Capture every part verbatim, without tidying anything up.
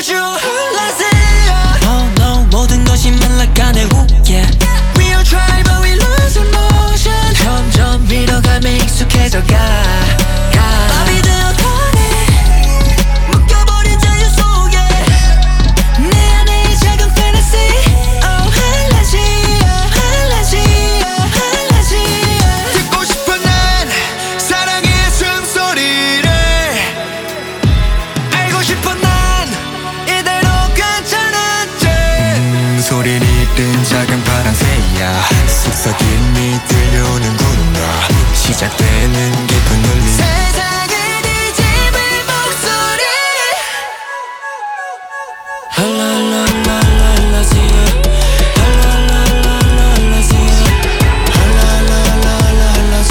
주 Oh no 모든 것이 말라가네 yeah. We all try but we losing motion 점점 밀어가며 익숙해져가 밥이 되어가네 묶여버린 자유 속에 내 안에 이 작은 fantasy Oh 할라지 oh 할라지 oh 할라지 듣고 싶어 난 사랑의 숨소리를 알고 싶어 난 이대로 괜찮았지 음, 소리를 잃은 작은 파랑새야 속삭임이 들려오는구나 시작되는 깊은 울림 세상을 뒤집을 목소리 할랄랄랄랄라지 할랄랄랄랄라지 할랄랄랄랄라지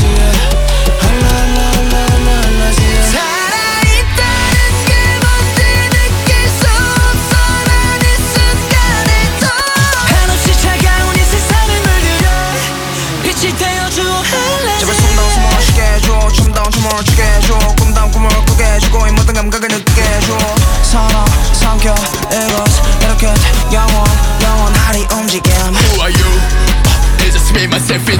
할랄랄랄랄라지 살아있다는 게 뭔지 느낄 수 없어 난 이 순간에도 한없이 차가운 이 세상을 물들여 빛이 되어줘 할라지 제발 숨다운 숨을 쉬게 해줘 춤다운 춤을 추게 해줘 꿈다운 꿈을 꾸게 해주고 이 모든 감각을 느끼게 해줘 살아 삼켜 이것 이렇게 영원 영원하리 움직임 Who are you? It's just me, myself